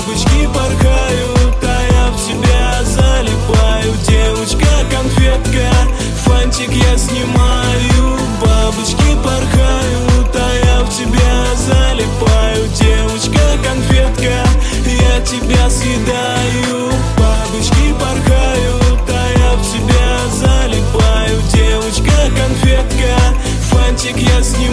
Бабочки порхают, а я в тебя залипаю. Девочка-конфетка, фантик я снимаю. Бабочки порхают, а я в тебя залипаю. Девочка-конфетка, я тебя съедаю. Бабочки порхают, а я в тебя залипаю. Девочка-конфетка, фантик я снимаю.